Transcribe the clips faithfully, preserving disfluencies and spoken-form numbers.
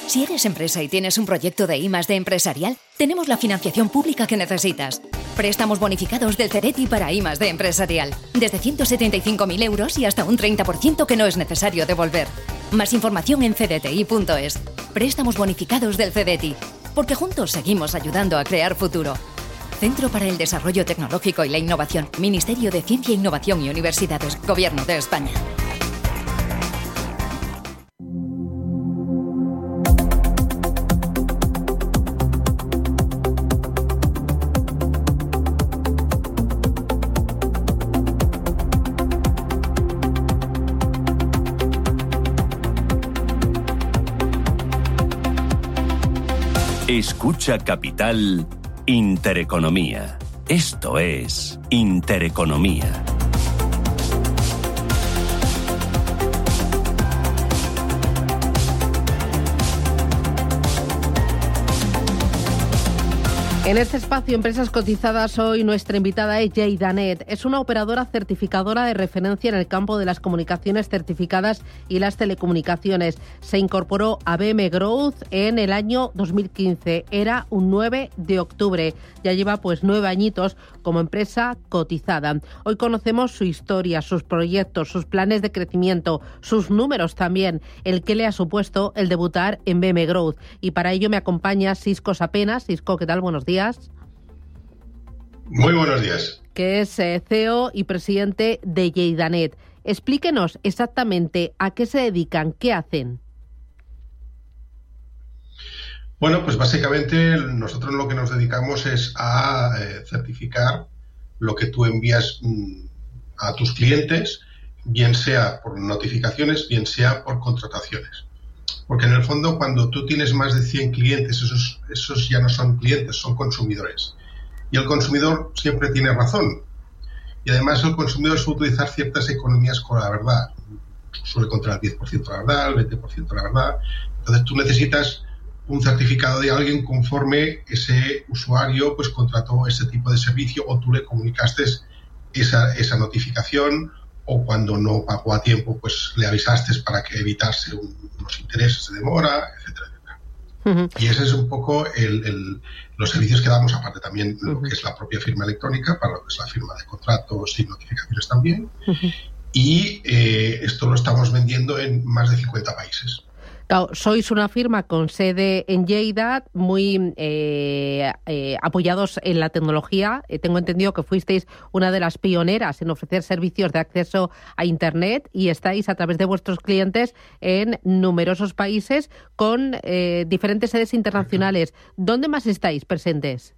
Si eres empresa y tienes un proyecto de I más D empresarial, tenemos la financiación pública que necesitas. Préstamos bonificados del Cereti para I más D empresarial. Desde ciento setenta y cinco mil euros y hasta un treinta por ciento que no es necesario devolver. Más información en cdti punto es. Préstamos bonificados del Cereti. Porque juntos seguimos ayudando a crear futuro. Centro para el Desarrollo Tecnológico y la Innovación. Ministerio de Ciencia, Innovación y Universidades. Gobierno de España. Escucha Capital Intereconomía. Esto es Intereconomía. En este espacio, Empresas Cotizadas, hoy nuestra invitada es Lleida.net. Es una operadora certificadora de referencia en el campo de las comunicaciones certificadas y las telecomunicaciones. Se incorporó a B M Growth en el año dos mil quince. Era un nueve de octubre. Ya lleva pues nueve añitos como empresa cotizada. Hoy conocemos su historia, sus proyectos, sus planes de crecimiento, sus números también, el que le ha supuesto el debutar en B M Growth. Y para ello me acompaña Sisco Sapena. Sisco, ¿qué tal? Buenos días. Muy buenos días. Que es eh, C E O y presidente de Lleida.net. Explíquenos exactamente a qué se dedican, qué hacen. Bueno, pues básicamente nosotros lo que nos dedicamos es a eh, certificar lo que tú envías mm, a tus clientes, bien sea por notificaciones, bien sea por contrataciones. Porque en el fondo, cuando tú tienes más de cien clientes, esos, esos ya no son clientes, son consumidores. Y el consumidor siempre tiene razón. Y además el consumidor suele utilizar ciertas economías con la verdad. Suele contar el diez por ciento de la verdad, el veinte por ciento de la verdad. Entonces tú necesitas un certificado de alguien conforme ese usuario pues contrató ese tipo de servicio o tú le comunicaste esa, esa notificación, o cuando no pagó a tiempo, pues le avisaste para que evitase un, unos intereses de demora, etcétera, etcétera. Uh-huh. Y ese es un poco el, el, los servicios que damos, aparte también uh-huh. lo que es la propia firma electrónica, para lo que es la firma de contratos y notificaciones también. Uh-huh. Y eh, esto lo estamos vendiendo en más de cincuenta países. Claro, sois una firma con sede en Lleida, muy eh, eh, apoyados en la tecnología. Eh, tengo entendido que fuisteis una de las pioneras en ofrecer servicios de acceso a Internet y estáis a través de vuestros clientes en numerosos países con eh, diferentes sedes internacionales. ¿Dónde más estáis presentes?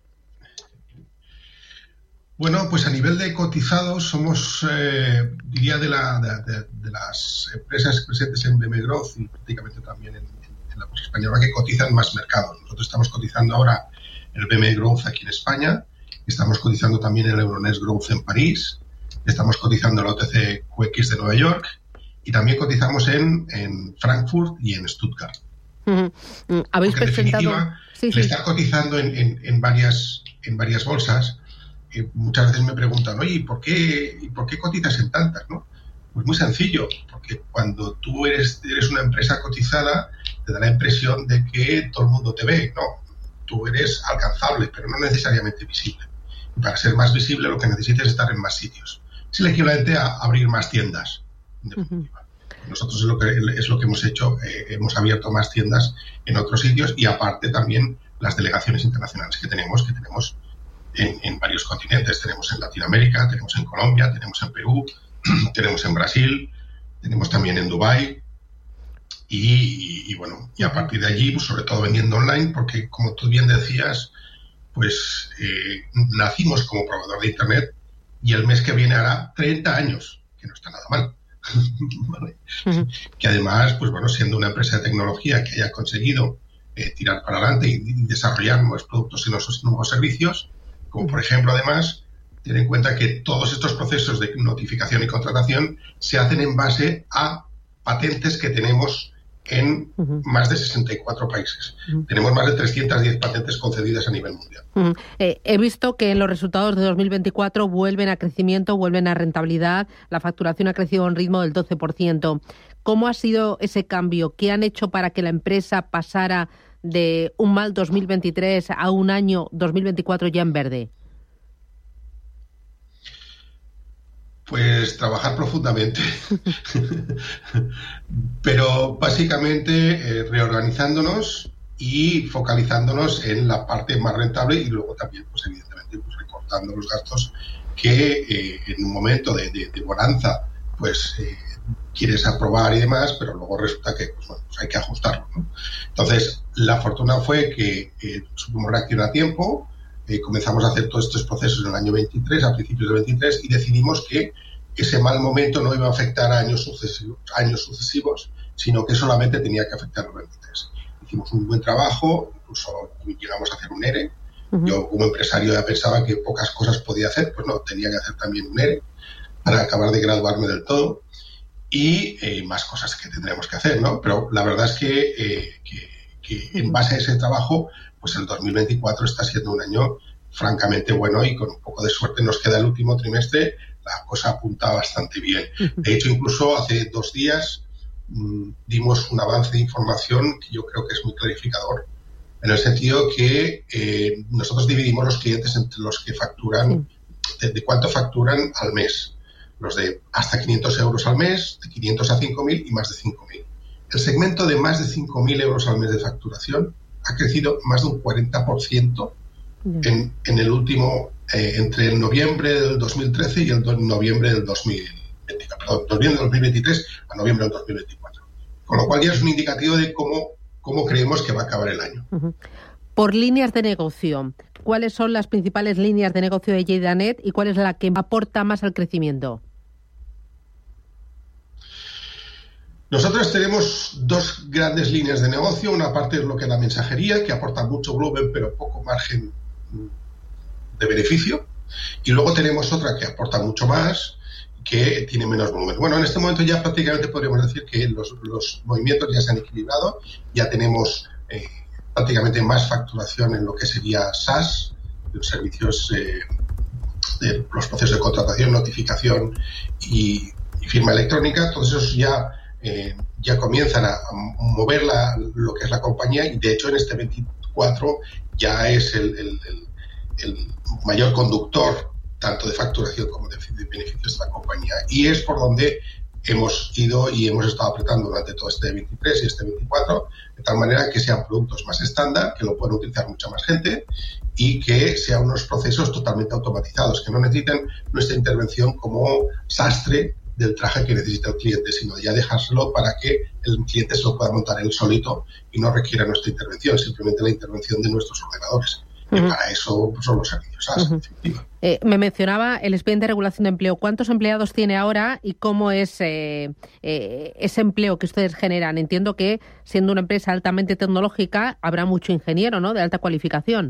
Bueno, pues a nivel de cotizados somos, eh, diría, de, la, de, de, de las empresas presentes en B M Growth y prácticamente también en, en la bolsa española que cotizan más mercados. Nosotros estamos cotizando ahora en el B M Growth aquí en España, estamos cotizando también en el Euronext Growth en París, estamos cotizando en la O T C Q X de Nueva York y también cotizamos en, en Frankfurt y en Stuttgart. Uh-huh. Uh, ¿Habéis Porque, presentado? En definitiva, sí, el sí. estar cotizando en, en, en, varias, en varias bolsas, que muchas veces me preguntan, oye, ¿y por qué, ¿y por qué cotizas en tantas? ¿No? Pues muy sencillo, porque cuando tú eres, eres una empresa cotizada, te da la impresión de que todo el mundo te ve. No, tú eres alcanzable, pero no necesariamente visible. Y para ser más visible lo que necesitas es estar en más sitios. Es el equivalente a abrir más tiendas, en definitiva. Uh-huh. Nosotros es lo que, es lo que hemos hecho, eh, hemos abierto más tiendas en otros sitios y aparte también las delegaciones internacionales que tenemos, que tenemos En, en varios continentes. Tenemos en Latinoamérica, tenemos en Colombia, tenemos en Perú, tenemos en Brasil, tenemos también en Dubái y, y, y bueno, y a partir de allí, pues sobre todo vendiendo online, porque como tú bien decías, pues eh, nacimos como proveedor de Internet y el mes que viene hará treinta años, que no está nada mal. ¿Vale? Uh-huh. Que además, pues bueno, siendo una empresa de tecnología que haya conseguido eh, tirar para adelante y, y desarrollar nuevos productos y nuevos, nuevos servicios, como por ejemplo, además, ten en cuenta que todos estos procesos de notificación y contratación se hacen en base a patentes que tenemos en uh-huh. más de sesenta y cuatro países. Uh-huh. Tenemos más de trescientas diez patentes concedidas a nivel mundial. Uh-huh. Eh, he visto que en los resultados de dos mil veinticuatro vuelven a crecimiento, vuelven a rentabilidad. La facturación ha crecido a un ritmo del doce por ciento. ¿Cómo ha sido ese cambio? ¿Qué han hecho para que la empresa pasara de un mal dos mil veintitrés a un año dos mil veinticuatro ya en verde? Pues trabajar profundamente, pero básicamente eh, reorganizándonos y focalizándonos en la parte más rentable y luego también, pues evidentemente, pues, recortando los gastos que eh, en un momento de, de, de bonanza, pues eh, quieres aprobar y demás, pero luego resulta que pues, bueno, pues hay que ajustarlo, ¿no? Entonces, la fortuna fue que eh, supimos reaccionar a tiempo. Eh, comenzamos a hacer todos estos procesos en el año veintitrés, a principios del veintitrés, y decidimos que ese mal momento no iba a afectar a años sucesivos, años sucesivos, sino que solamente tenía que afectar a los veintitrés. Hicimos un buen trabajo, incluso llegamos a hacer un E R E. Uh-huh. Yo, como empresario, ya pensaba que pocas cosas podía hacer, pues no, tenía que hacer también un E R E para acabar de graduarme del todo, y eh, más cosas que tendremos que hacer, ¿no? Pero la verdad es que, eh, que, que en base a ese trabajo, pues el dos mil veinticuatro está siendo un año francamente bueno, y con un poco de suerte nos queda el último trimestre, la cosa apunta bastante bien. De hecho, incluso hace dos días mmm, dimos un avance de información que yo creo que es muy clarificador, en el sentido que eh, nosotros dividimos los clientes entre los que facturan, de, de cuánto facturan al mes. Los de hasta quinientos euros al mes, de quinientos a cinco mil y más de cinco mil. El segmento de más de cinco mil euros al mes de facturación ha crecido más de un cuarenta por ciento en, en el último, eh, entre el noviembre del dos mil trece y el do, noviembre del dos mil veinte, perdón, noviembre del dos mil veintitrés a noviembre del dos mil veinticuatro. Con lo cual ya es un indicativo de cómo, cómo creemos que va a acabar el año. Uh-huh. Por líneas de negocio, ¿cuáles son las principales líneas de negocio de JDanet y cuál es la que aporta más al crecimiento? Nosotros tenemos dos grandes líneas de negocio. Una parte es lo que es la mensajería, que aporta mucho volumen pero poco margen de beneficio. Y luego tenemos otra que aporta mucho más, que tiene menos volumen. Bueno, en este momento ya prácticamente podríamos decir que los, los movimientos ya se han equilibrado. Ya tenemos eh, prácticamente más facturación en lo que sería SaaS, los servicios eh, de los procesos de contratación, notificación y, y firma electrónica. Todos esos ya Eh, ya comienzan a, a mover la, lo que es la compañía, y de hecho en este veinticuatro ya es el, el, el, el mayor conductor tanto de facturación como de, de beneficios de la compañía, y es por donde hemos ido y hemos estado apretando durante todo este veintitrés y este veinticuatro, de tal manera que sean productos más estándar, que lo puedan utilizar mucha más gente y que sean unos procesos totalmente automatizados, que no necesiten nuestra intervención como sastre del traje que necesita el cliente, sino ya dejárselo para que el cliente se lo pueda montar él solito y no requiera nuestra intervención, simplemente la intervención de nuestros ordenadores. Uh-huh. Y para eso pues, son los servicios SaaS, uh-huh. eh, Me mencionaba el expediente de regulación de empleo. ¿Cuántos empleados tiene ahora y cómo es eh, eh, ese empleo que ustedes generan? Entiendo que, siendo una empresa altamente tecnológica, habrá mucho ingeniero, ¿no?, de alta cualificación.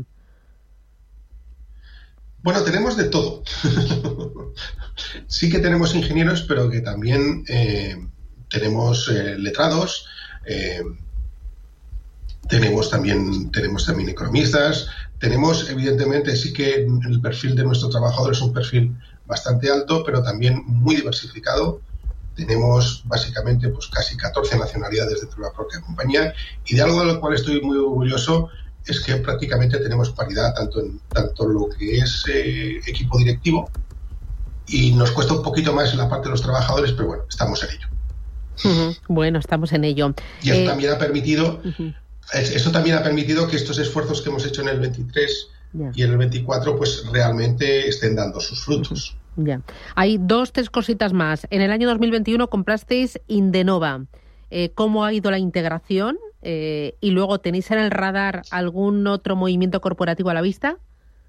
Bueno, tenemos de todo. Sí que tenemos ingenieros, pero que también eh, tenemos eh, letrados, eh, tenemos también tenemos también economistas, tenemos, evidentemente, sí que el perfil de nuestro trabajador es un perfil bastante alto, pero también muy diversificado. Tenemos básicamente pues casi catorce nacionalidades dentro de la propia compañía, y de algo de lo cual estoy muy orgulloso es que prácticamente tenemos paridad tanto en tanto lo que es eh, equipo directivo, y nos cuesta un poquito más en la parte de los trabajadores, pero bueno, estamos en ello. Uh-huh. Bueno, estamos en ello. Y eso eh... también ha permitido, uh-huh. eso también ha permitido que estos esfuerzos que hemos hecho en el veintitrés yeah. y en el veinticuatro, pues realmente estén dando sus frutos. Ya. Yeah. Hay dos, tres cositas más. En el año dos mil veintiuno comprasteis Indenova. Eh, ¿Cómo ha ido la integración? Eh, y luego, ¿tenéis en el radar algún otro movimiento corporativo a la vista?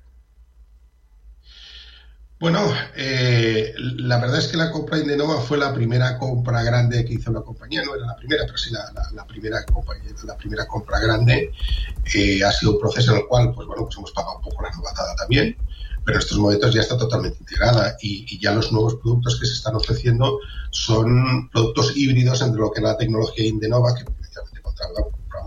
Bueno, eh, la verdad es que la compra de Indenova fue la primera compra grande que hizo la compañía. No era la primera, pero sí la, la, la, primera, compañía, la primera compra grande. Eh, ha sido un proceso en el cual, pues bueno, pues hemos pagado un poco la novatada también, pero en estos momentos ya está totalmente integrada, y, y ya los nuevos productos que se están ofreciendo son productos híbridos entre lo que es la tecnología Indenova, que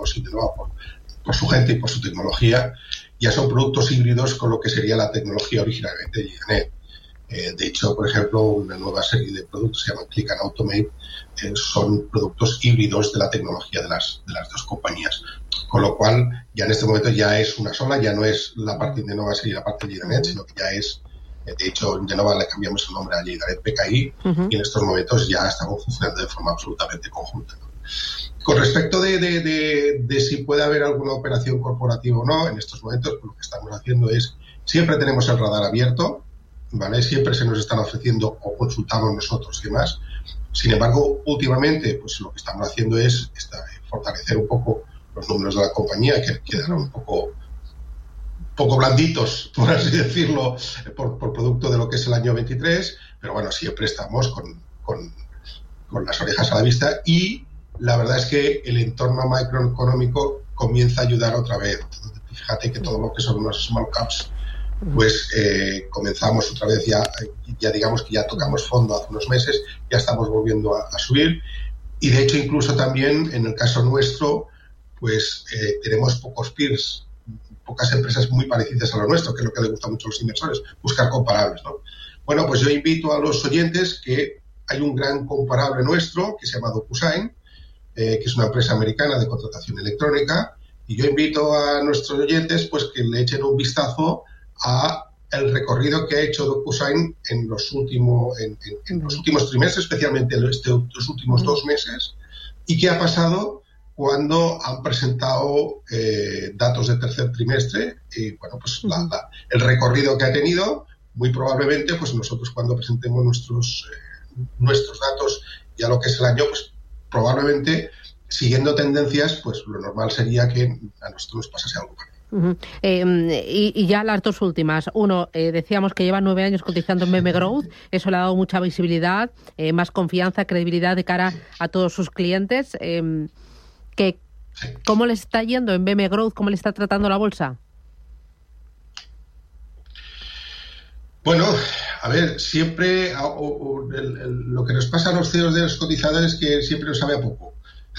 apostamos de nuevo por, por su gente y por su tecnología. Ya son productos híbridos con lo que sería la tecnología originalmente de JayDaNet. Eh, de hecho, por ejemplo, una nueva serie de productos se llaman Click and Automate, eh, son productos híbridos de la tecnología de las, de las dos compañías. Con lo cual, ya en este momento ya es una sola, ya no es la parte de Innova sería la parte de JayDaNet, sino que ya es, eh, de hecho, en Innova le cambiamos el nombre a JayDaNet P K I, uh-huh. y en estos momentos ya estamos funcionando de forma absolutamente conjunta, ¿no? Con respecto de, de, de, de si puede haber alguna operación corporativa o no, en estos momentos pues, lo que estamos haciendo es, siempre tenemos el radar abierto, ¿vale? Siempre se nos están ofreciendo o consultamos nosotros y demás. Sin embargo, últimamente, pues lo que estamos haciendo es esta, fortalecer un poco los números de la compañía, que quedaron un poco, poco blanditos, por así decirlo, por, por producto de lo que es el año veintitrés, pero bueno, siempre estamos con, con, con las orejas a la vista y la verdad es que el entorno macroeconómico comienza a ayudar otra vez. Fíjate que todo lo que son los small caps, pues eh, comenzamos otra vez ya, ya digamos que ya tocamos fondo hace unos meses, ya estamos volviendo a, a subir y de hecho incluso también en el caso nuestro, pues eh, tenemos pocos peers, pocas empresas muy parecidas a lo nuestro, que es lo que les gusta mucho a los inversores, buscar comparables, ¿no? Bueno, pues yo invito a los oyentes que hay un gran comparable nuestro que se llama DocuSign, Eh, que es una empresa americana de contratación electrónica, y yo invito a nuestros oyentes pues que le echen un vistazo a el recorrido que ha hecho DocuSign en los últimos en, en, en los últimos trimestres, especialmente en este, los últimos dos meses, y qué ha pasado cuando han presentado eh, datos de tercer trimestre y bueno pues la, la, el recorrido que ha tenido. Muy probablemente pues nosotros cuando presentemos nuestros eh, nuestros datos ya lo que es el año, pues probablemente, siguiendo tendencias, pues lo normal sería que a nosotros nos pasase algo parecido. Uh-huh. Eh, y, y ya las dos últimas. Uno, eh, decíamos que lleva nueve años cotizando en B M Growth. Eso le ha dado mucha visibilidad, eh, más confianza, credibilidad de cara a todos sus clientes. Eh, que, sí. ¿Cómo le está yendo en B M Growth? ¿Cómo le está tratando la bolsa? Bueno, a ver, siempre o, o, el, el, lo que nos pasa a los C E Os de los cotizadores es que siempre nos sabe a poco.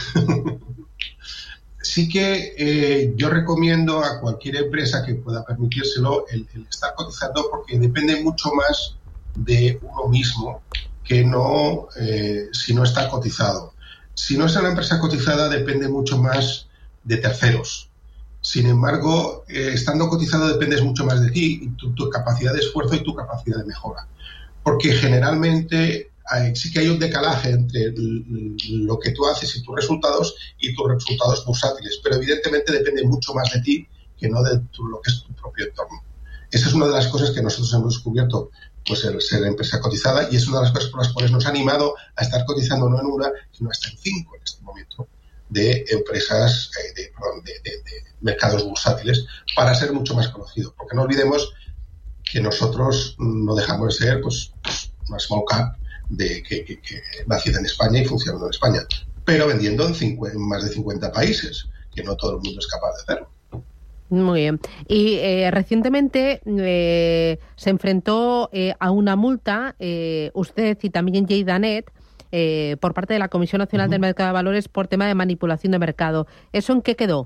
Sí que eh, yo recomiendo a cualquier empresa que pueda permitírselo el, el estar cotizando porque depende mucho más de uno mismo que no eh, si no está cotizado. Si no es una empresa cotizada depende mucho más de terceros. Sin embargo, eh, estando cotizado dependes mucho más de ti, y tu, tu capacidad de esfuerzo y tu capacidad de mejora. Porque generalmente hay, sí que hay un decalaje entre el, lo que tú haces y tus resultados y tus resultados bursátiles, pero evidentemente depende mucho más de ti que no de tu, lo que es tu propio entorno. Esa es una de las cosas que nosotros hemos descubierto, pues el ser empresa cotizada, y es una de las cosas por las cuales nos ha animado a estar cotizando no en una, sino hasta en cinco en este momento, de empresas, eh, de, perdón, de, de, de mercados bursátiles, para ser mucho más conocidos. Porque no olvidemos que nosotros no dejamos de ser pues una small cap de, que, que, que nacida en España y funcionando en España, pero vendiendo en, cincu- en más de cincuenta países, que no todo el mundo es capaz de hacerlo. Muy bien. Y eh, recientemente eh, se enfrentó eh, a una multa, eh, usted y también JayDaNet, Eh, por parte de la Comisión Nacional uh-huh. del Mercado de Valores por tema de manipulación de mercado. ¿Eso en qué quedó?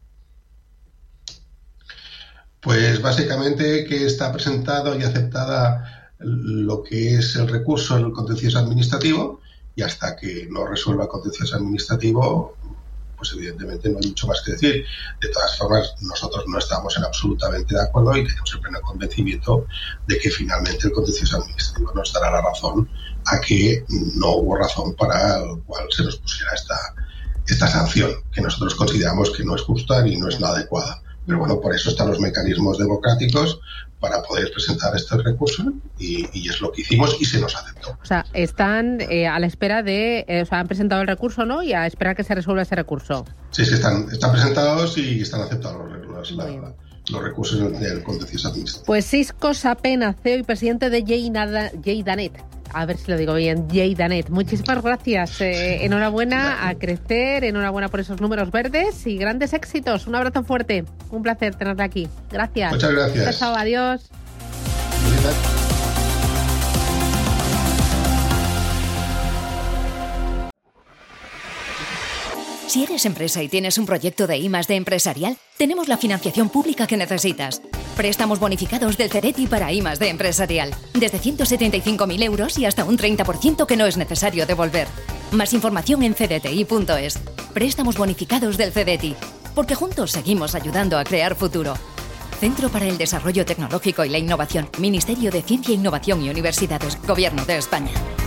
Pues básicamente que está presentado y aceptada lo que es el recurso en el contencioso administrativo, y hasta que no resuelva el contencioso administrativo, pues evidentemente no hay mucho más que decir. De todas formas, nosotros no estamos en absolutamente de acuerdo y tenemos el pleno convencimiento de que finalmente el contencioso administrativo nos dará la razón a que no hubo razón para el cual se nos pusiera esta, esta sanción, que nosotros consideramos que no es justa ni no es la adecuada. Pero bueno, por eso están los mecanismos democráticos para poder presentar este recurso y, y es lo que hicimos y se nos aceptó. O sea, están eh, a la espera de... Eh, o sea, han presentado el recurso, ¿no? Y a esperar que se resuelva ese recurso. Sí, sí, están, están presentados y están aceptados los, la, la, los recursos del contencioso administrativo. Pues Sisco Sapena, C E O y presidente de JayDaNet. A ver si lo digo bien, JayDaNet. Muchísimas gracias. Eh, enhorabuena a crecer, enhorabuena por esos números verdes y grandes éxitos. Un abrazo fuerte. Un placer tenerla aquí. Gracias. Muchas gracias. Chao, adiós. Si eres empresa y tienes un proyecto de I más D empresarial, tenemos la financiación pública que necesitas. Préstamos bonificados del Cereti para I más D empresarial. Desde ciento setenta y cinco mil euros y hasta un treinta por ciento que no es necesario devolver. Más información en c d t i punto es. Préstamos bonificados del Cereti. Porque juntos seguimos ayudando a crear futuro. Centro para el Desarrollo Tecnológico y la Innovación. Ministerio de Ciencia, Innovación y Universidades. Gobierno de España.